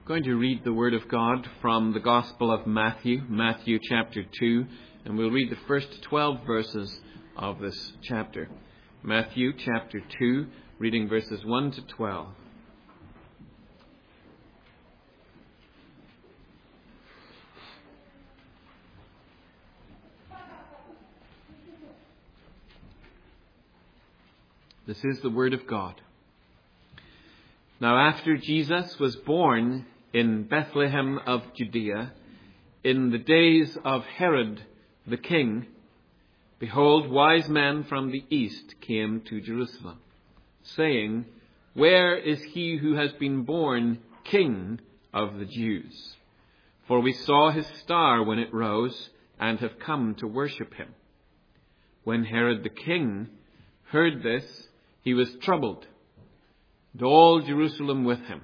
I'm going to read the Word of God from the Gospel of Matthew, Matthew chapter 2, and we'll read the first 12 verses of this chapter. Matthew chapter 2, reading verses 1 to 12. This is the Word of God. Now after Jesus was born in Bethlehem of Judea, in the days of Herod the king, behold, wise men from the east came to Jerusalem, saying, Where is he who has been born King of the Jews? For we saw his star when it rose, and have come to worship him. When Herod the king heard this, he was troubled, and all Jerusalem with him.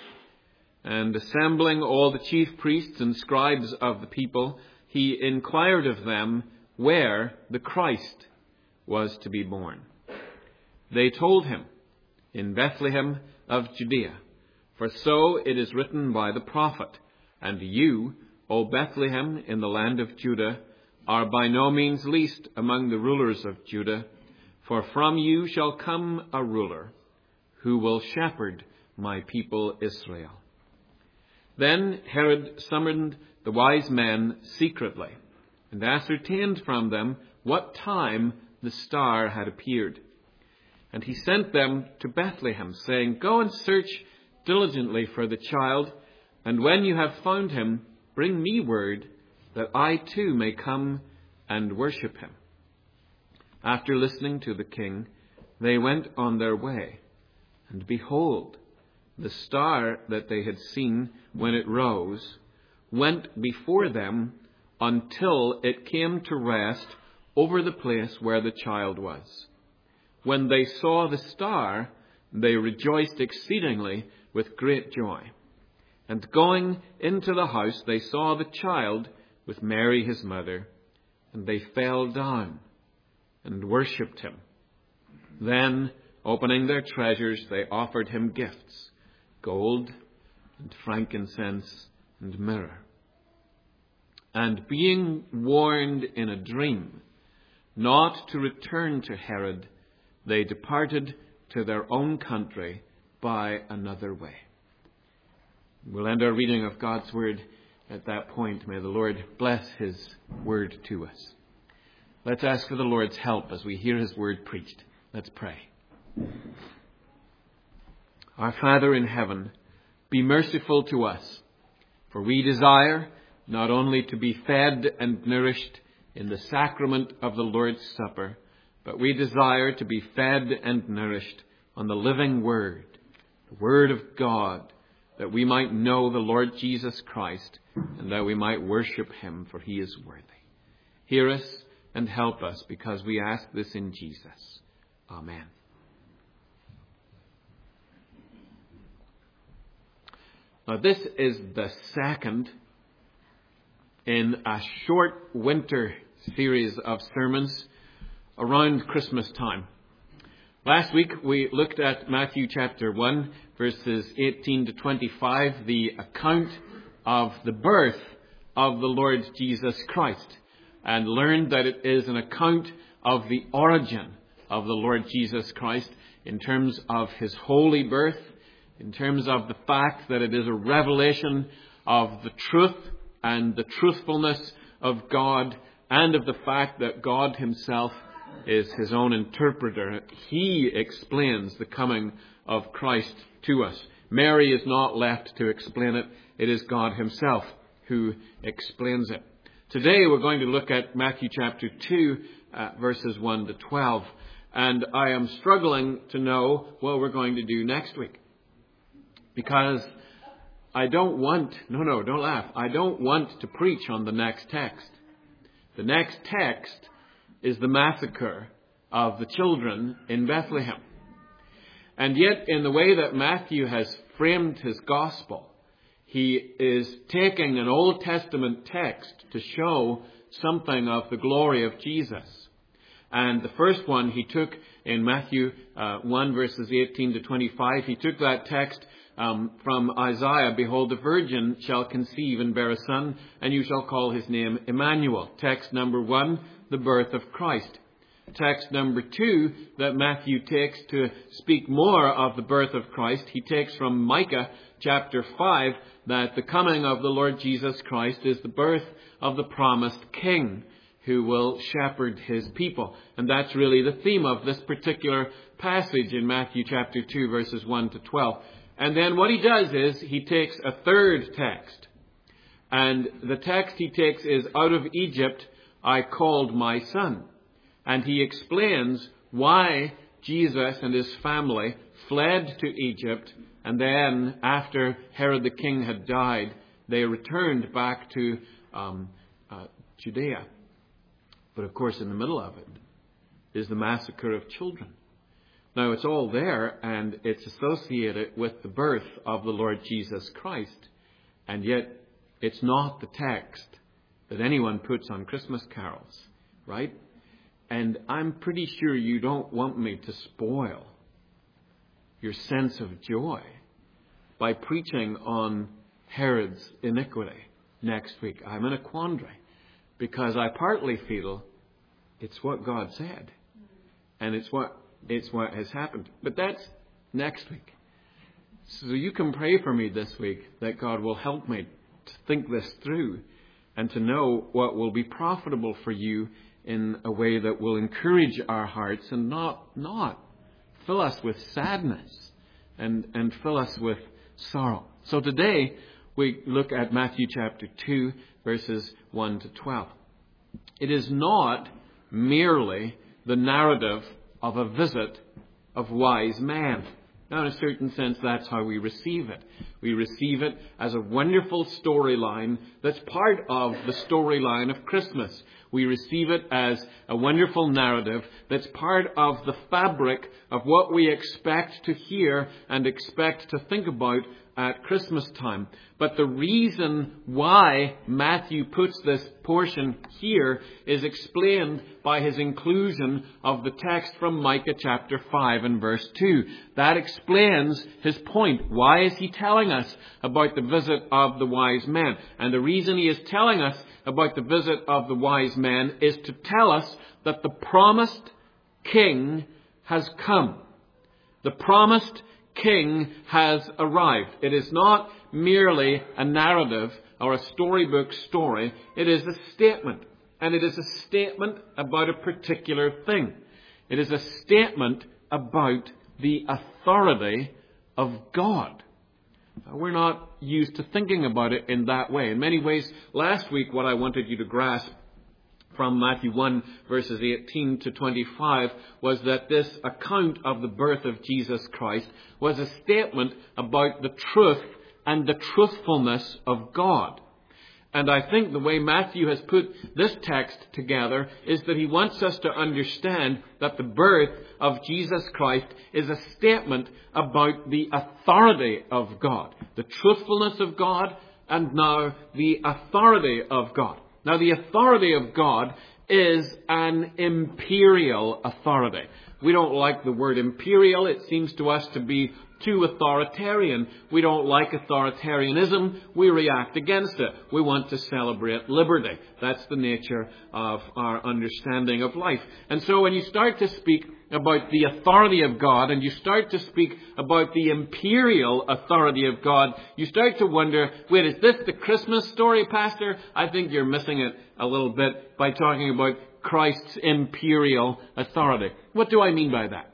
And assembling all the chief priests and scribes of the people, he inquired of them where the Christ was to be born. They told him, In Bethlehem of Judea, for so it is written by the prophet, And you, O Bethlehem, in the land of Judah, are by no means least among the rulers of Judah, for from you shall come a ruler, who will shepherd my people Israel. Then Herod summoned the wise men secretly, and ascertained from them what time the star had appeared. And he sent them to Bethlehem, saying, Go and search diligently for the child, and when you have found him, bring me word, that I too may come and worship him. After listening to the king, they went on their way, and behold, the star that they had seen when it rose went before them until it came to rest over the place where the child was. When they saw the star, they rejoiced exceedingly with great joy. And going into the house, they saw the child with Mary his mother, and they fell down and worshipped him. Then, opening their treasures, they offered him gifts, gold and frankincense and myrrh. And being warned in a dream not to return to Herod, they departed to their own country by another way. We'll end our reading of God's Word at that point. May the Lord bless His Word to us. Let's ask for the Lord's help as we hear His Word preached. Let's pray. Our Father in heaven, be merciful to us, for we desire not only to be fed and nourished in the sacrament of the Lord's Supper, but we desire to be fed and nourished on the living Word, the Word of God, that we might know the Lord Jesus Christ and that we might worship Him, for He is worthy. Hear us and help us, because we ask this in Jesus. Amen. Now, this is the second in a short winter series of sermons around Christmas time. Last week we looked at Matthew chapter 1, verses 18 to 25, the account of the birth of the Lord Jesus Christ, and learned that it is an account of the origin of the Lord Jesus Christ in terms of His holy birth, in terms of the fact that it is a revelation of the truth and the truthfulness of God, and of the fact that God Himself is His own interpreter. He explains the coming of Christ to us. Mary is not left to explain it. It is God Himself who explains it. Today we're going to look at Matthew chapter 2, verses 1 to 12. And I am struggling to know what we're going to do next week. Because I don't want to preach on the next text. The next text is the massacre of the children in Bethlehem. And yet, in the way that Matthew has framed his gospel, he is taking an Old Testament text to show something of the glory of Jesus. And the first one he took in Matthew 1 verses 18 to 25, he took that text from Isaiah, behold, the virgin shall conceive and bear a son, and you shall call his name Emmanuel. Text number 1, the birth of Christ. Text number 2 that Matthew takes to speak more of the birth of Christ, he takes from Micah chapter 5, that the coming of the Lord Jesus Christ is the birth of the promised king who will shepherd his people. And that's really the theme of this particular passage in Matthew chapter 2, verses 1 to 12. And then what he does is he takes a third text. And the text he takes is, out of Egypt I called my son. And he explains why Jesus and his family fled to Egypt, and then after Herod the king had died, they returned back to Judea. But of course, in the middle of it is the massacre of children. Now, it's all there, and it's associated with the birth of the Lord Jesus Christ. And yet, it's not the text that anyone puts on Christmas carols, right? And I'm pretty sure you don't want me to spoil your sense of joy by preaching on Herod's iniquity next week. I'm in a quandary, because I partly feel it's what God said, and it's what has happened. But that's next week. So you can pray for me this week that God will help me to think this through and to know what will be profitable for you in a way that will encourage our hearts and not fill us with sadness and fill us with sorrow. So today we look at Matthew chapter 2, verses 1 to 12. It is not merely the narrative of a visit of wise men. Now, in a certain sense, that's how we receive it. We receive it as a wonderful storyline that's part of the storyline of Christmas. We receive it as a wonderful narrative that's part of the fabric of what we expect to hear and expect to think about at Christmas time. But the reason why Matthew puts this portion here is explained by his inclusion of the text from Micah chapter 5 and verse 2. That explains his point. Why is he telling us about the visit of the wise men? And the reason he is telling us about the visit of the wise men is to tell us that the promised king has come. The promised king has arrived. It is not merely a narrative or a storybook story. It is a statement. And it is a statement about a particular thing. It is a statement about the authority of God. We're not used to thinking about it in that way. In many ways, last week what I wanted you to grasp from Matthew 1 verses 18 to 25 was that this account of the birth of Jesus Christ was a statement about the truth and the truthfulness of God. And I think the way Matthew has put this text together is that he wants us to understand that the birth of Jesus Christ is a statement about the authority of God, the truthfulness of God, and now the authority of God. Now, the authority of God is an imperial authority. We don't like the word imperial. It seems to us to be too authoritarian. We don't like authoritarianism. We react against it. We want to celebrate liberty. That's the nature of our understanding of life. And so when you start to speak about the authority of God and you start to speak about the imperial authority of God, you start to wonder, wait, is this the Christmas story, Pastor? I think you're missing it a little bit by talking about Christ's imperial authority. What do I mean by that?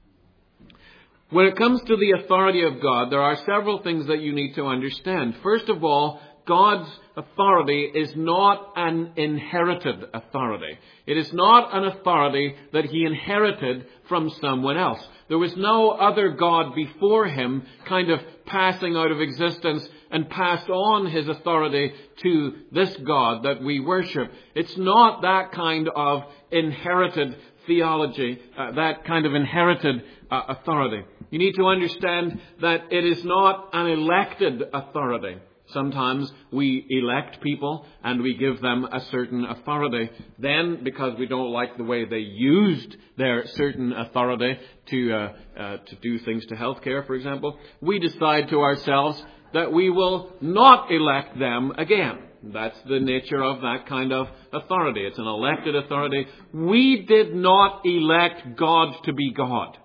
When it comes to the authority of God, there are several things that you need to understand. First of all, God's authority is not an inherited authority. It is not an authority that he inherited from someone else. There was no other God before him kind of passing out of existence and passed on his authority to this God that we worship. It's not that kind of inherited theology, that kind of inherited authority. You need to understand that it is not an elected authority. Sometimes we elect people and we give them a certain authority. Then, because we don't like the way they used their certain authority to do things to healthcare, for example, we decide to ourselves that we will not elect them again. That's the nature of that kind of authority. It's an elected authority. We did not elect God to be God.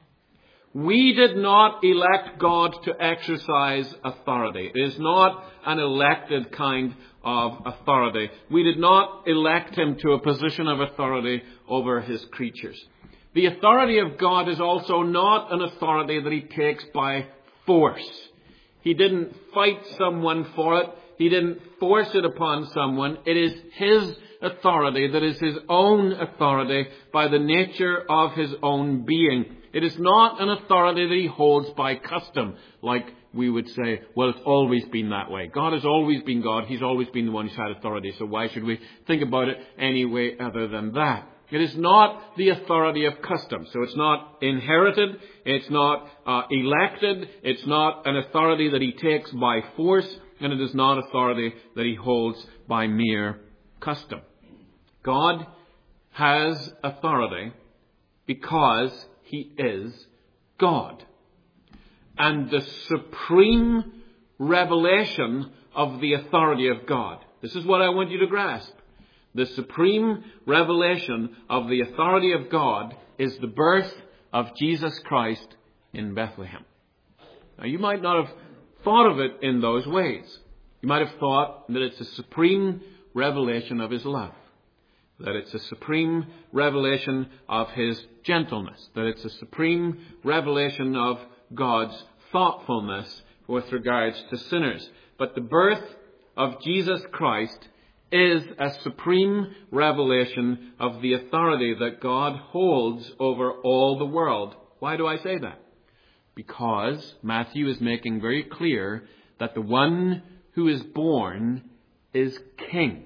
We did not elect God to exercise authority. It is not an elected kind of authority. We did not elect him to a position of authority over his creatures. The authority of God is also not an authority that he takes by force. He didn't fight someone for it. He didn't force it upon someone. It is his authority that is his own authority by the nature of his own being. It is not an authority that he holds by custom, like we would say, well, it's always been that way. God has always been God. He's always been the one who's had authority, so why should we think about it any way other than that? It is not the authority of custom. So it's not inherited. It's not elected. It's not an authority that he takes by force. And it is not authority that he holds by mere custom. God has authority because he is God. And the supreme revelation of the authority of God. This is what I want you to grasp. The supreme revelation of the authority of God is the birth of Jesus Christ in Bethlehem. Now, you might not have thought of it in those ways. You might have thought that it's a supreme revelation of his love, that it's a supreme revelation of his gentleness, that it's a supreme revelation of God's thoughtfulness with regards to sinners. But the birth of Jesus Christ is a supreme revelation of the authority that God holds over all the world. Why do I say that? Because Matthew is making very clear that the one who is born is king.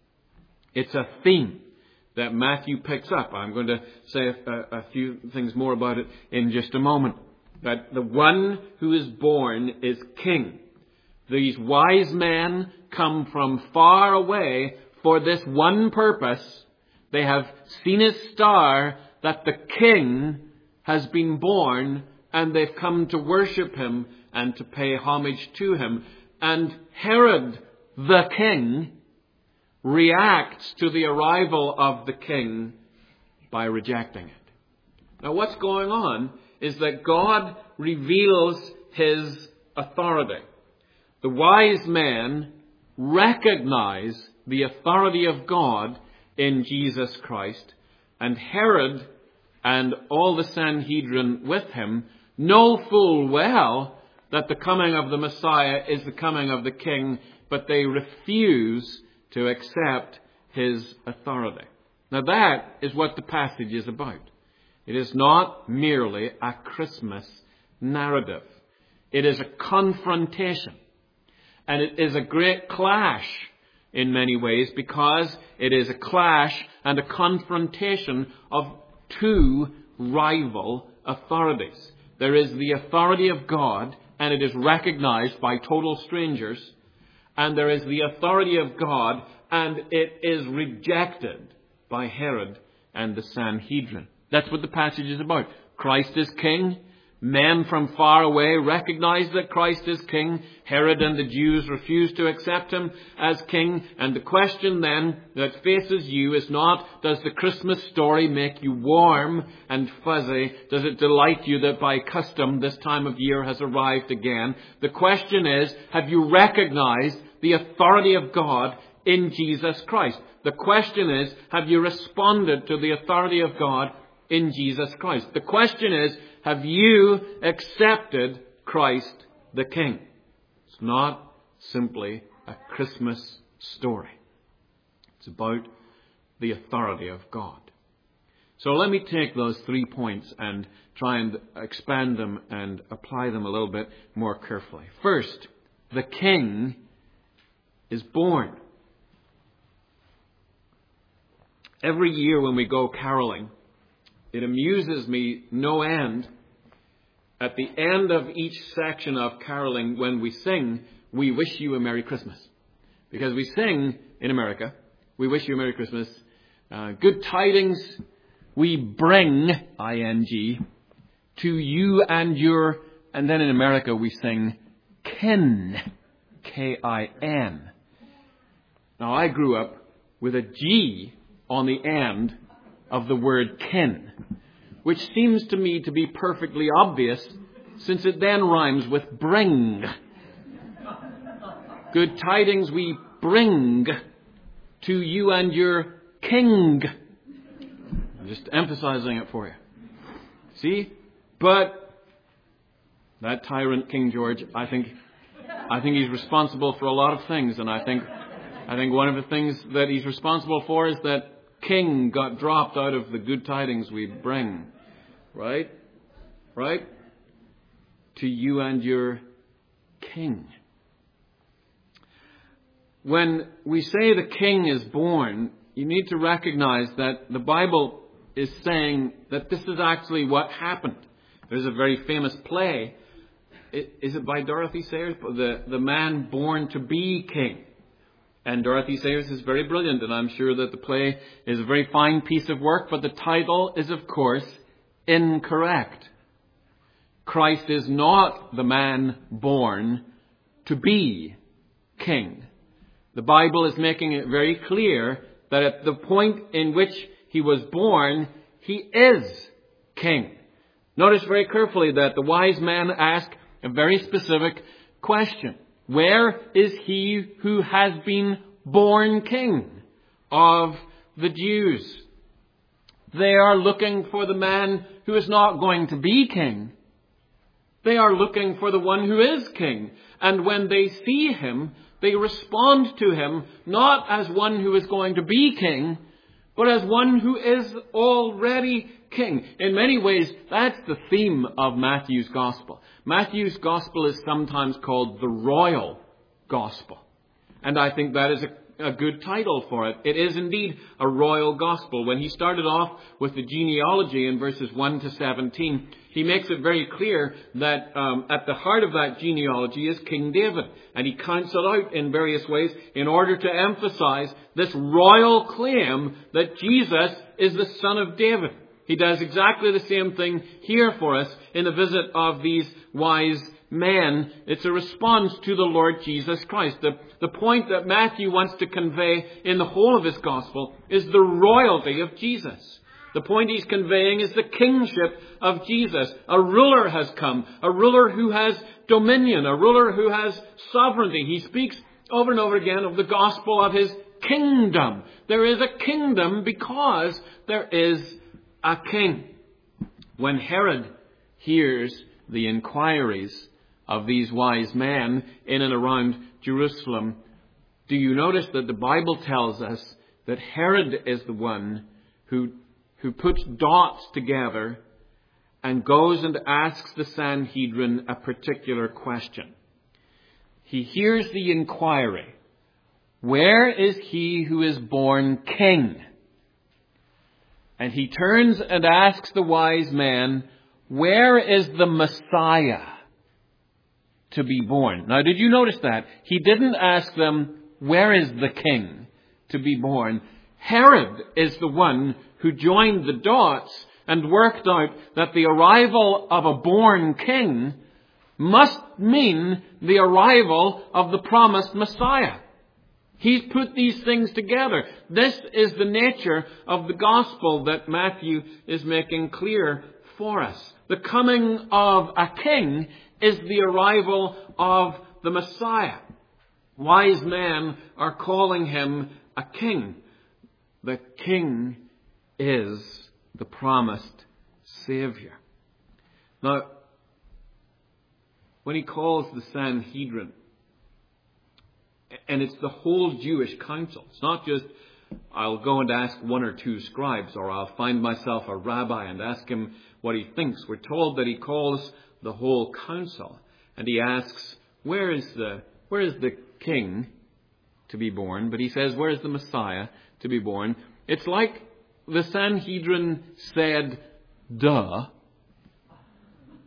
It's a theme that Matthew picks up. I'm going to say a few things more about it in just a moment. That the one who is born is king. These wise men come from far away for this one purpose. They have seen a star that the king has been born, and they've come to worship him and to pay homage to him. And Herod, the king, reacts to the arrival of the king by rejecting it. Now, what's going on is that God reveals his authority. The wise men recognize the authority of God in Jesus Christ, and Herod and all the Sanhedrin with him know full well that the coming of the Messiah is the coming of the king, but they refuse to accept his authority. Now that is what the passage is about. It is not merely a Christmas narrative. It is a confrontation. And it is a great clash in many ways, because it is a clash and a confrontation of two rival authorities. There is the authority of God, and it is recognized by total strangers. And there is the authority of God, and it is rejected by Herod and the Sanhedrin. That's what the passage is about. Christ is king. Men from far away recognize that Christ is king. Herod and the Jews refuse to accept him as king. And the question then that faces you is not, does the Christmas story make you warm and fuzzy? Does it delight you that by custom this time of year has arrived again? The question is, have you recognized the authority of God in Jesus Christ? The question is, have you responded to the authority of God in Jesus Christ? The question is, have you accepted Christ the King? It's not simply a Christmas story. It's about the authority of God. So let me take those 3 points and try and expand them and apply them a little bit more carefully. First, the King is born. Every year when we go caroling, it amuses me no end. At the end of each section of caroling, when we sing, we wish you a Merry Christmas. Because we sing in America, we wish you a Merry Christmas. Good tidings we bring, I-N-G, to you and your, and then in America we sing kin, K-I-N. Now I grew up with a G on the end of the word kin, which seems to me to be perfectly obvious since it then rhymes with bring. Good tidings we bring to you and your king. I'm just emphasizing it for you. See? But that tyrant, King George, I think he's responsible for a lot of things, and I think one of the things that he's responsible for is that king got dropped out of the good tidings we bring. Right? Right? To you and your king. When we say the king is born, you need to recognize that the Bible is saying that this is actually what happened. There's a very famous play. Is it by Dorothy Sayers? The Man Born to Be King. And Dorothy Sayers is very brilliant, and I'm sure that the play is a very fine piece of work, but the title is, of course, incorrect. Christ is not the man born to be king. The Bible is making it very clear that at the point in which he was born, he is king. Notice very carefully that the wise men ask a very specific question. Where is he who has been born king of the Jews? They are looking for the man who is not going to be king. They are looking for the one who is king. And when they see him, they respond to him not as one who is going to be king, but as one who is already king. In many ways, that's the theme of Matthew's Gospel. Matthew's Gospel is sometimes called the Royal Gospel. And I think that is a good title for it. It is indeed a royal gospel. When he started off with the genealogy in verses 1 to 17, he makes it very clear that at the heart of that genealogy is King David. And he counts it out in various ways in order to emphasize this royal claim that Jesus is the son of David. He does exactly the same thing here for us in the visit of these wise men. It's a response to the Lord Jesus Christ. The point that Matthew wants to convey in the whole of his gospel is the royalty of Jesus. The point he's conveying is the kingship of Jesus. A ruler has come, a ruler who has dominion, a ruler who has sovereignty. He speaks over and over again of the gospel of his kingdom. There is a kingdom because there is a king. When Herod hears the inquiries of these wise men in and around Jerusalem, do you notice that the Bible tells us that Herod is the one who puts dots together and goes and asks the Sanhedrin a particular question? He hears the inquiry, where is he who is born king? And he turns and asks the wise men, where is the Messiah to be born? Now, did you notice that? He didn't ask them, where is the king to be born? Herod is the one who joined the dots and worked out that the arrival of a born king must mean the arrival of the promised Messiah. He's put these things together. This is the nature of the gospel that Matthew is making clear for us. The coming of a king is the arrival of the Messiah. Wise men are calling him a king. The king is the promised Savior. Now, when he calls the Sanhedrin, and it's the whole Jewish council. It's not just, I'll go and ask one or two scribes, or I'll find myself a rabbi and ask him what he thinks. We're told that he calls the whole council, and he asks, where is the king to be born? But he says, where is the Messiah to be born? It's like the Sanhedrin said, duh.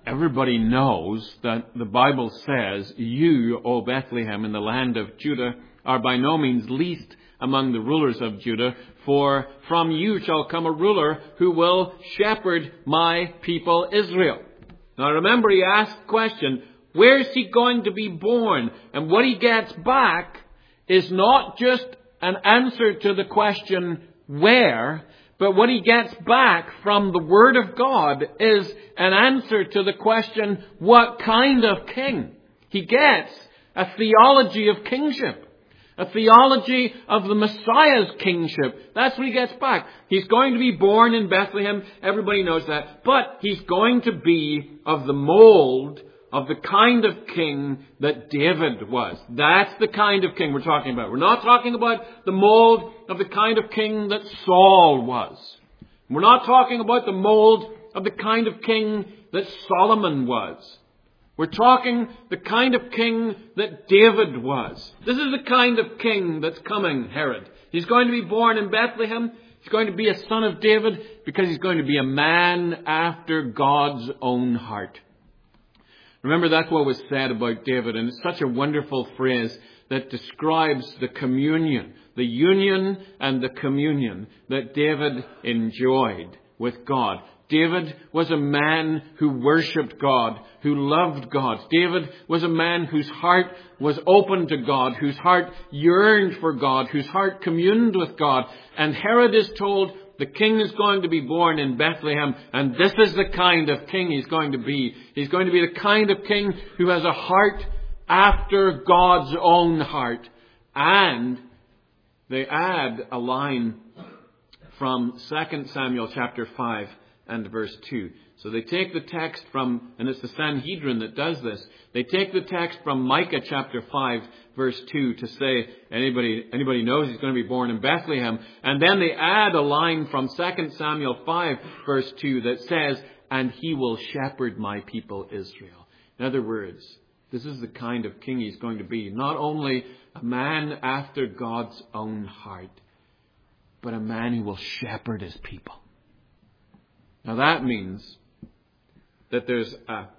everybody knows that the Bible says, "You, O Bethlehem, in the land of Judah, are by no means least among the rulers of Judah, for from you shall come a ruler who will shepherd my people Israel." Now remember, he asked the question, where is he going to be born? And what he gets back is not just an answer to the question, where? But what he gets back from the Word of God is an answer to the question, what kind of king? He gets a theology of kingship. A theology of the Messiah's kingship. That's what he gets back. He's going to be born in Bethlehem. Everybody knows that. But he's going to be of the mold of the kind of king that David was. That's the kind of king we're talking about. We're not talking about the mold of the kind of king that Saul was. We're not talking about the mold of the kind of king that Solomon was. We're talking the kind of king that David was. This is the kind of king that's coming, Herod. He's going to be born in Bethlehem. He's going to be a son of David because he's going to be a man after God's own heart. Remember, that's what was said about David, and it's such a wonderful phrase that describes the communion, the union and the communion that David enjoyed with God. David was a man who worshipped God, who loved God. David was a man whose heart was open to God, whose heart yearned for God, whose heart communed with God. And Herod is told the king is going to be born in Bethlehem, and this is the kind of king he's going to be. He's going to be the kind of king who has a heart after God's own heart. And they add a line from 2 Samuel chapter 5 and verse 2. So they take the text from, and it's the Sanhedrin that does this, they take the text from Micah chapter 5 verse 2 to say, anybody knows he's going to be born in Bethlehem. And then they add a line from 2 Samuel 5 verse 2 that says, "And he will shepherd my people Israel." In other words, this is the kind of king he's going to be. Not only a man after God's own heart, but a man who will shepherd his people. Now that means that there's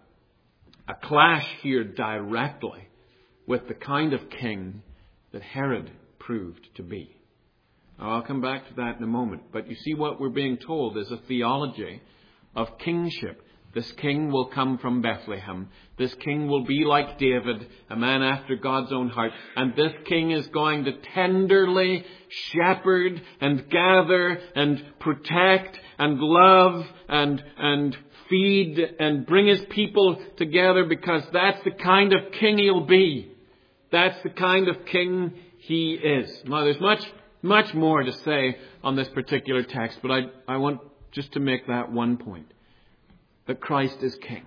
a clash here directly with the kind of king that Herod proved to be. Now I'll come back to that in a moment. But you see, what we're being told is a theology of kingship. This king will come from Bethlehem. This king will be like David, a man after God's own heart. And this king is going to tenderly shepherd and gather and protect and love and feed and bring his people together, because that's the kind of king he'll be. That's the kind of king he is. Now there's much more to say on this particular text, but I want just to make that one point. That Christ is king.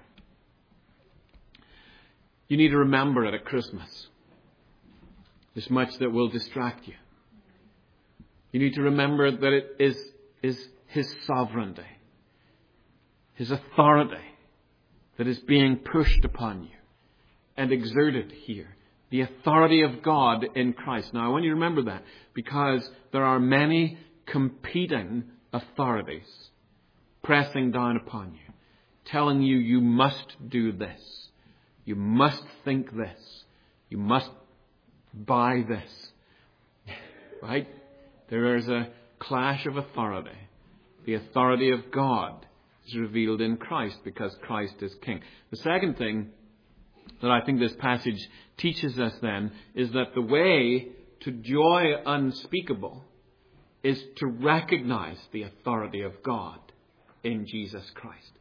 You need to remember it at Christmas. There's much that will distract you. You need to remember that it is his sovereignty, his authority that is being pushed upon you and exerted here. The authority of God in Christ. Now I want you to remember that, because there are many competing authorities pressing down upon you, telling you, you must do this. You must think this. You must buy this. Right? There is a clash of authority. The authority of God is revealed in Christ because Christ is king. The second thing that I think this passage teaches us then is that the way to joy unspeakable is to recognize the authority of God in Jesus Christ.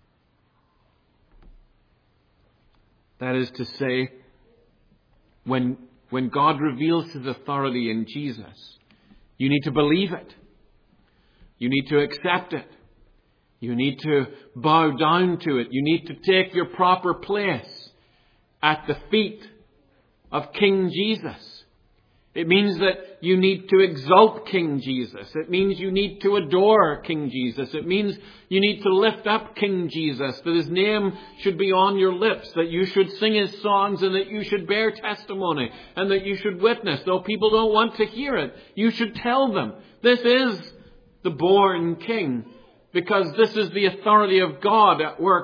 That is to say, when God reveals his authority in Jesus, you need to believe it. You need to accept it. You need to bow down to it. You need to take your proper place at the feet of King Jesus. It means that you need to exalt King Jesus. It means you need to adore King Jesus. It means you need to lift up King Jesus, that his name should be on your lips, that you should sing his songs, and that you should bear testimony, and that you should witness. Though people don't want to hear it, you should tell them, this is the born King, because this is the authority of God at work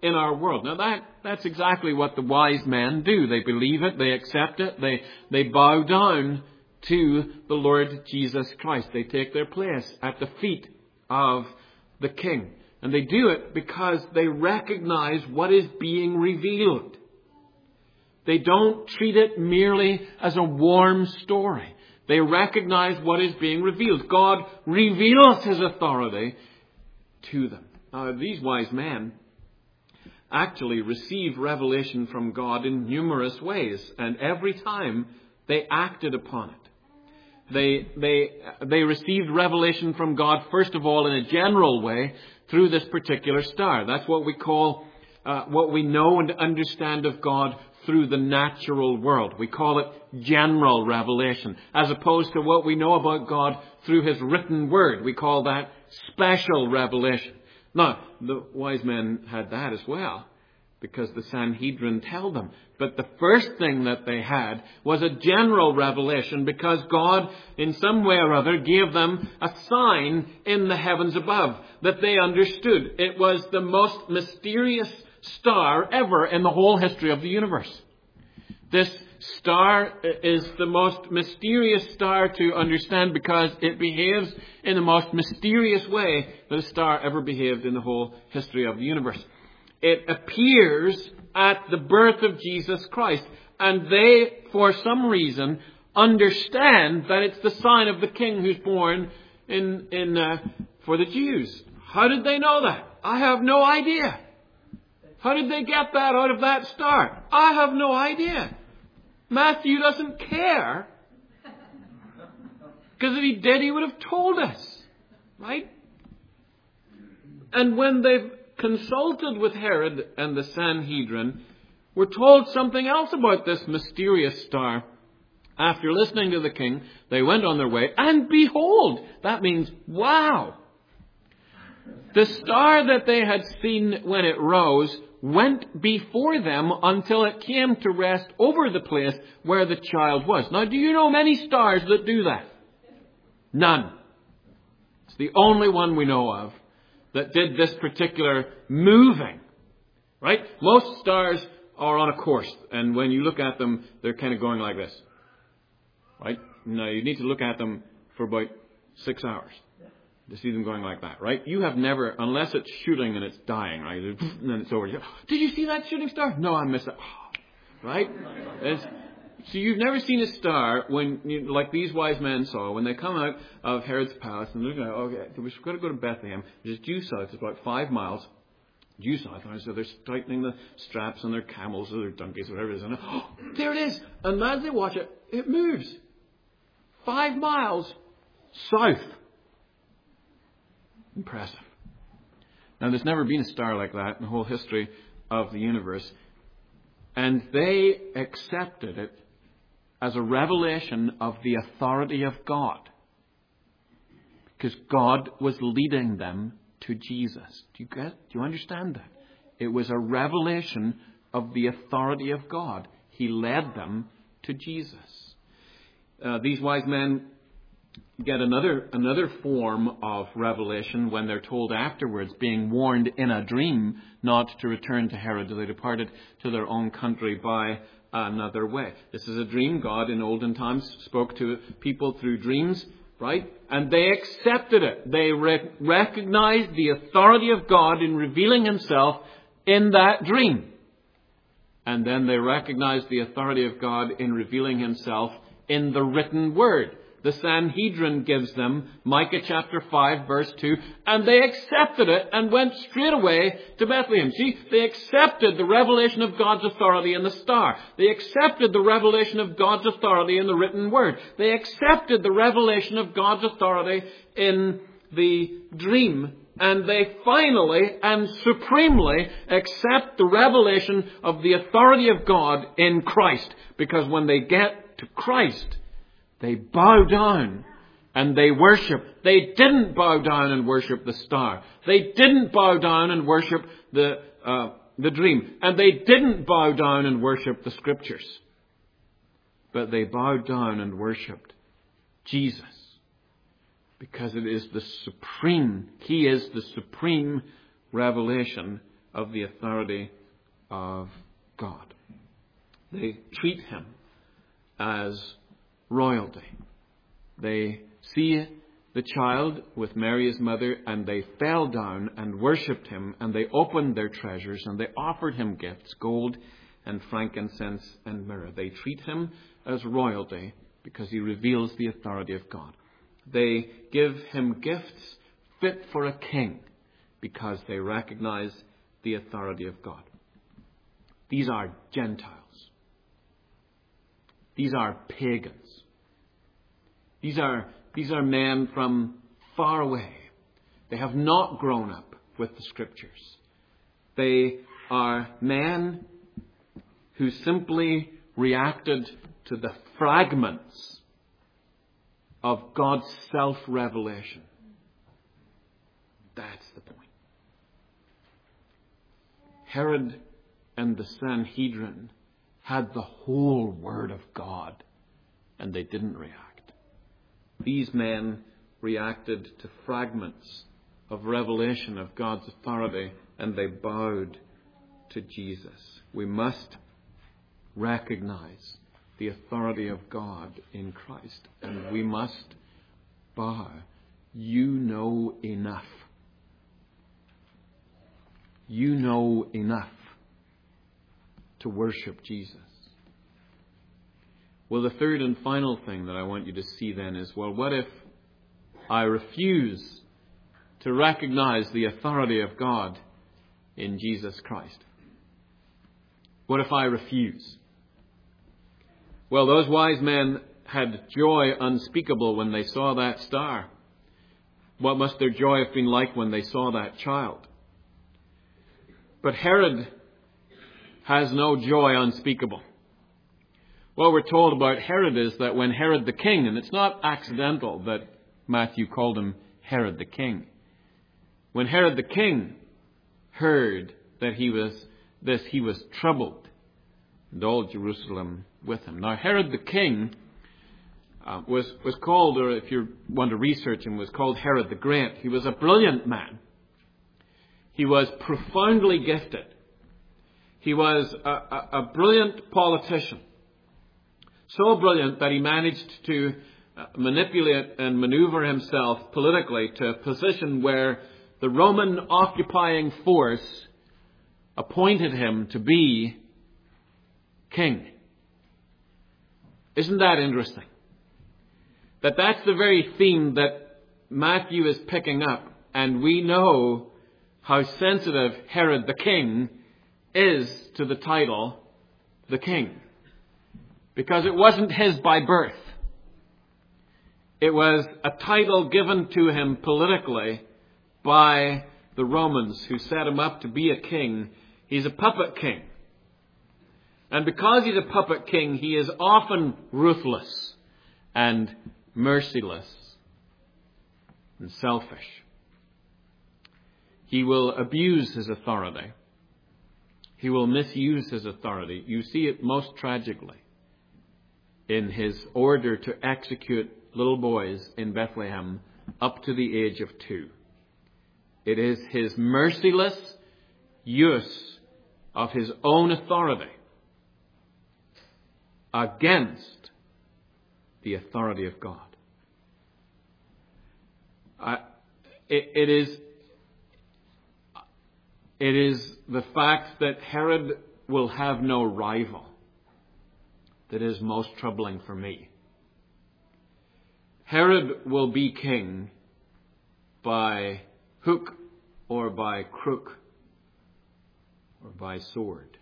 in our world. Now that's exactly what the wise men do. They believe it, they accept it, they bow down to the Lord Jesus Christ. They take their place at the feet of the King. And they do it because they recognize what is being revealed. They don't treat it merely as a warm story. They recognize what is being revealed. God reveals his authority to them. Now, these wise men actually receive revelation from God in numerous ways, and every time they acted upon it. They received revelation from God, first of all, in a general way through this particular star. That's what we call, what we know and understand of God through the natural world. We call it general revelation, as opposed to what we know about God through his written word. We call that special revelation. Now, the wise men had that as well, because the Sanhedrin tell them. But the first thing that they had was a general revelation, because God, in some way or other, gave them a sign in the heavens above that they understood. It was the most mysterious star ever in the whole history of the universe. This star is the most mysterious star to understand because it behaves in the most mysterious way that a star ever behaved in the whole history of the universe. It appears at the birth of Jesus Christ, and they, for some reason, understand that it's the sign of the King who's born for the Jews. How did they know that? I have no idea. How did they get that out of that star? I have no idea. Matthew doesn't care. Because if he did, he would have told us. Right? And when they've consulted with Herod and the Sanhedrin, we're told something else about this mysterious star. After listening to the king, they went on their way, and behold, that means, wow! The star that they had seen when it rose went before them until it came to rest over the place where the child was. Now, do you know many stars that do that? None. It's the only one we know of that did this particular moving. Right? Most stars are on a course, and when you look at them, they're kind of going like this. Right? Now, you need to look at them for about 6 hours to see them going like that, right? You have never, unless it's shooting and it's dying, right? And then it's over. Did you see that shooting star? No, I missed it. Right? So you've never seen a star like these wise men saw when they come out of Herod's palace and look at, okay, we've got to go to Bethlehem, which is due south. It's about 5 miles due south. So they're tightening the straps on their camels or their donkeys, whatever it is. And there it is. And as they watch it, it moves 5 miles south. Impressive. Now, there's never been a star like that in the whole history of the universe. And they accepted it as a revelation of the authority of God. Because God was leading them to Jesus. Do you understand that? It was a revelation of the authority of God. He led them to Jesus. These wise men get another form of revelation when they're told afterwards, being warned in a dream not to return to Herod. They departed to their own country by another way. This is a dream. God in olden times spoke to people through dreams, right? And they accepted it. They recognized the authority of God in revealing himself in that dream. And then they recognized the authority of God in revealing himself in the written word. The Sanhedrin gives them Micah chapter 5 verse 2, and they accepted it and went straight away to Bethlehem. See, they accepted the revelation of God's authority in the star. They accepted the revelation of God's authority in the written word. They accepted the revelation of God's authority in the dream. And they finally and supremely accept the revelation of the authority of God in Christ. Because when they get to Christ, they bow down and they worship. They didn't bow down and worship the star. They didn't bow down and worship the dream. And they didn't bow down and worship the scriptures. But they bowed down and worshipped Jesus. Because it is the supreme, he is the supreme revelation of the authority of God. They treat him as royalty. They see the child with Mary his mother, and they fell down and worshipped him, and they opened their treasures, and they offered him gifts, gold and frankincense and myrrh. They treat him as royalty because he reveals the authority of God. They give him gifts fit for a king because they recognize the authority of God. These are Gentiles. These are pagans. These are men from far away. They have not grown up with the Scriptures. They are men who simply reacted to the fragments of God's self-revelation. That's the point. Herod and the Sanhedrin had the whole Word of God, and they didn't react. These men reacted to fragments of revelation of God's authority, and they bowed to Jesus. We must recognize the authority of God in Christ, and we must bow. You know enough. You know enough to worship Jesus. Well, the third and final thing that I want you to see then is, well, what if I refuse to recognize the authority of God in Jesus Christ? What if I refuse? Well, those wise men had joy unspeakable when they saw that star. What must their joy have been like when they saw that child? But Herod has no joy unspeakable. What we're told about Herod is that when Herod the king, and it's not accidental that Matthew called him Herod the king. When Herod the king heard that he was troubled, and all Jerusalem with him. Now Herod the king was called, or if you want to research him, was called Herod the Great. He was a brilliant man. He was profoundly gifted. He was a brilliant politician. So brilliant that he managed to manipulate and maneuver himself politically to a position where the Roman occupying force appointed him to be king. Isn't that interesting? That's the very theme that Matthew is picking up, and we know how sensitive Herod the king is to the title, the king. Because it wasn't his by birth. It was a title given to him politically by the Romans who set him up to be a king. He's a puppet king. And because he's a puppet king, he is often ruthless and merciless and selfish. He will abuse his authority. He will misuse his authority. You see it most tragically in his order to execute little boys in Bethlehem up to the age of 2. It is his merciless use of his own authority against the authority of God. It is the fact that Herod will have no rival that is most troubling for me. Herod will be king by hook or by crook or by sword.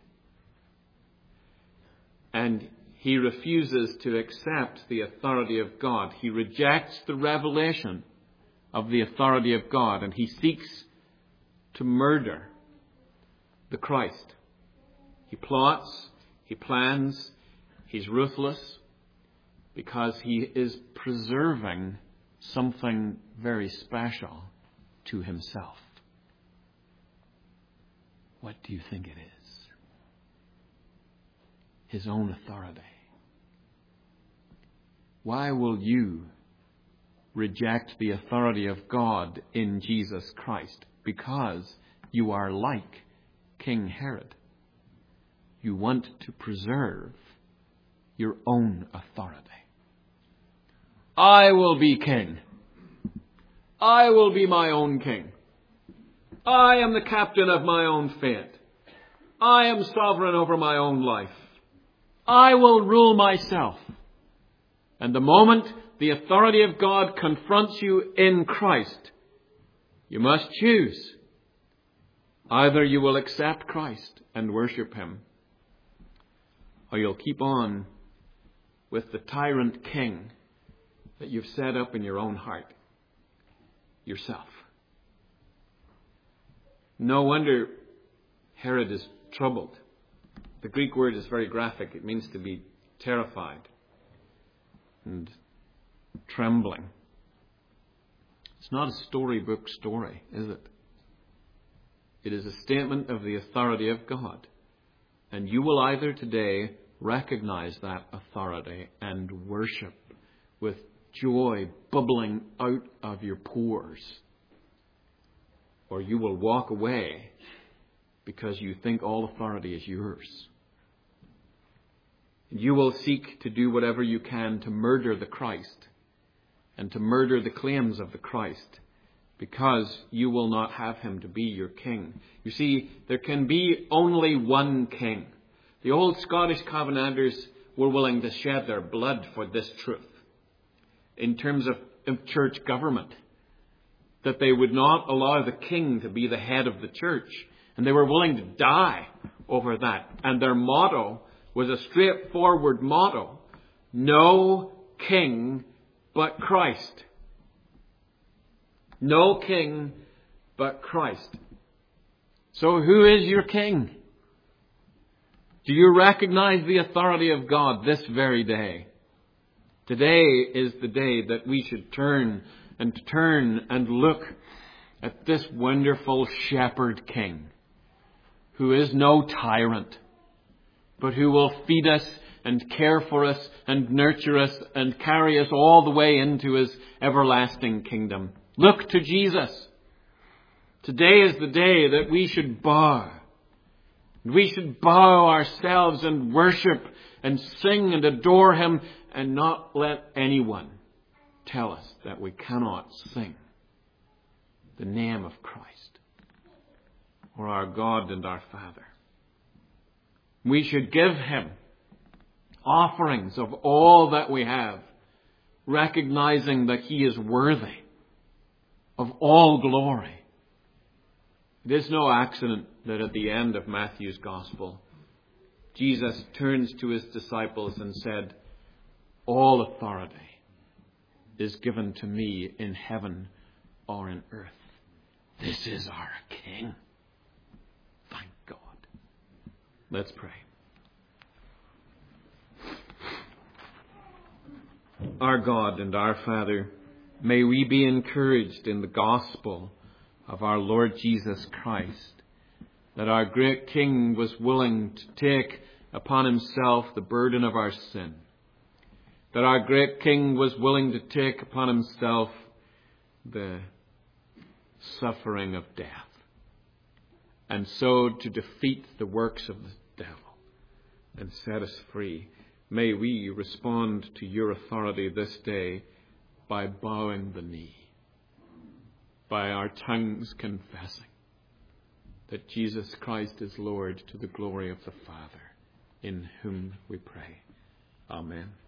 And he refuses to accept the authority of God. He rejects the revelation of the authority of God, and he seeks to murder the Christ. He plots, he plans, he's ruthless because he is preserving something very special to himself. What do you think it is? His own authority. Why will you reject the authority of God in Jesus Christ? Because you are like King Herod. You want to preserve your own authority. I will be king. I will be my own king. I am the captain of my own fate. I am sovereign over my own life. I will rule myself. And the moment the authority of God confronts you in Christ, you must choose. Either you will accept Christ and worship him, or you'll keep on with the tyrant king that you've set up in your own heart, yourself. No wonder Herod is troubled. The Greek word is very graphic. It means to be terrified and trembling. It's not a storybook story, is it? It is a statement of the authority of God. And you will either today recognize that authority and worship with joy bubbling out of your pores, or you will walk away because you think all authority is yours. You will seek to do whatever you can to murder the Christ and to murder the claims of the Christ, because you will not have him to be your king. You see, there can be only one king. The old Scottish Covenanters were willing to shed their blood for this truth in terms of church government, that they would not allow the king to be the head of the church. And they were willing to die over that. And their motto was a straightforward motto: no king but Christ. No king but Christ. So who is your king? Do you recognize the authority of God this very day? Today is the day that we should turn and look at this wonderful shepherd king, who is no tyrant, but who will feed us and care for us and nurture us and carry us all the way into his everlasting kingdom. Look to Jesus. Today is the day that we should bow. We should bow ourselves and worship and sing and adore him, and not let anyone tell us that we cannot sing the name of Christ or our God and our Father. We should give him offerings of all that we have, recognizing that he is worthy of all glory. It is no accident that at the end of Matthew's Gospel, Jesus turns to his disciples and said, all authority is given to me in heaven or in earth. This is our King. Thank God. Let's pray. Our God and our Father, may we be encouraged in the gospel of our Lord Jesus Christ, that our great King was willing to take upon himself the burden of our sin, that our great King was willing to take upon himself the suffering of death, and so to defeat the works of the devil and set us free. May we respond to your authority this day by bowing the knee, by our tongues confessing that Jesus Christ is Lord, to the glory of the Father, in whom we pray. Amen.